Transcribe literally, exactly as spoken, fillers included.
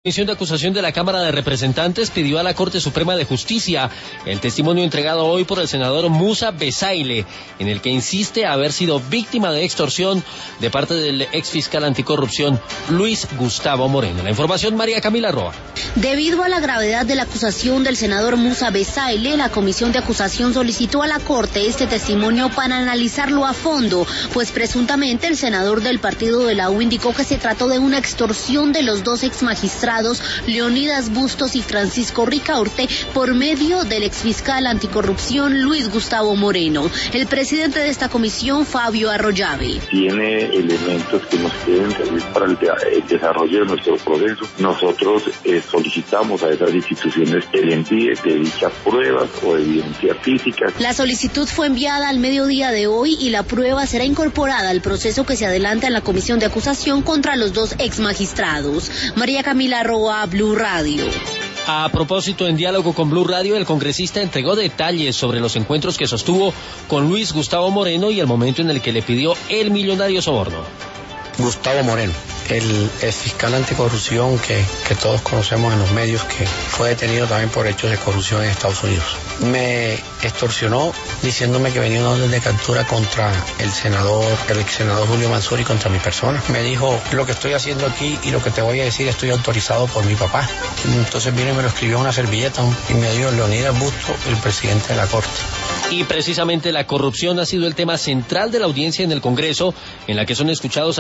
La Comisión de Acusación de la Cámara de Representantes pidió a la Corte Suprema de Justicia el testimonio entregado hoy por el senador Musa Besaile, en el que insiste haber sido víctima de extorsión de parte del exfiscal anticorrupción Luis Gustavo Moreno. La información, María Camila Roa. Debido a la gravedad de la acusación del senador Musa Besaile, la Comisión de Acusación solicitó a la Corte este testimonio para analizarlo a fondo, pues presuntamente el senador del partido de la U indicó que se trató de una extorsión de los dos exmagistrados Leonidas Bustos y Francisco Ricaurte por medio del exfiscal anticorrupción Luis Gustavo Moreno. El presidente de esta comisión, Fabio Arroyave. Tiene elementos que nos pueden servir para el, de, el desarrollo de nuestro proceso. Nosotros eh, solicitamos a esas instituciones el envío de dichas pruebas o evidencia física. La solicitud fue enviada al mediodía de hoy y la prueba será incorporada al proceso que se adelanta en la comisión de acusación contra los dos exmagistrados. María Camila Roa, Blue Radio. A propósito, en diálogo con Blue Radio, el congresista entregó detalles sobre los encuentros que sostuvo con Luis Gustavo Moreno y el momento en el que le pidió el millonario soborno. Gustavo Moreno, el fiscal anticorrupción que, que todos conocemos en los medios, que fue detenido también por hechos de corrupción en Estados Unidos. Me extorsionó diciéndome que venía una orden de captura contra el senador, el ex senador Julio Mansur y contra mi persona. Me dijo, lo que estoy haciendo aquí y lo que te voy a decir estoy autorizado por mi papá. Entonces vino y me lo escribió en una servilleta y me dijo Leonidas Bustos, el presidente de la Corte. Y precisamente la corrupción ha sido el tema central de la audiencia en el Congreso, en la que son escuchados